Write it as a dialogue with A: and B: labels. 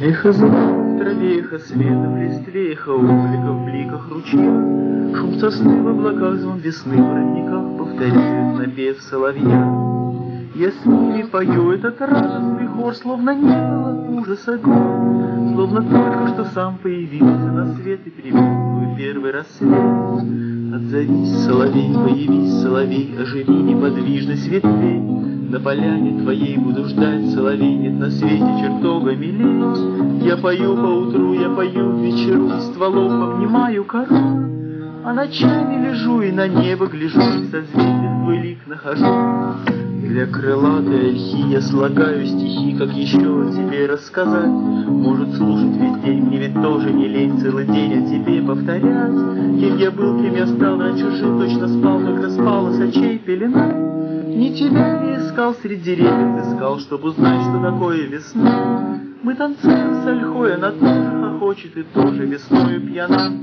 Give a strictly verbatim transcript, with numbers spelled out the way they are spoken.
A: Эхо звук в траве, эхо света в листве, эхо облика в бликах ручья, шум сосны в облаках, звон весны в родниках повторяют напев соловья. Я с ними пою этот радостный хор, словно не было ужаса гор, словно только что сам появился на свет и приветствую первый рассвет. Отзовись, соловей, появись, соловей, оживи неподвижность ветвей. На поляне твоей буду ждать, соловей, нет на свете чертога милей. Я пою поутру, я пою к вечеру, из стволов обнимаю кору, а ночами лежу и на небо гляжу, и созвезден твой лик нахожу. Для крылатой ольхи я слагаю стихи, как еще о тебе рассказать. Может, слушать весь день, мне ведь тоже не лень целый день о тебе повторять. Кем я был, кем я стал, раньше жил, точно спал, только спала с очей пелена. Не тебя не искал, среди деревьев искал, чтоб узнать, что такое весна. Мы танцуем с ольхой, она тоже хохочет и тоже весною пьяна.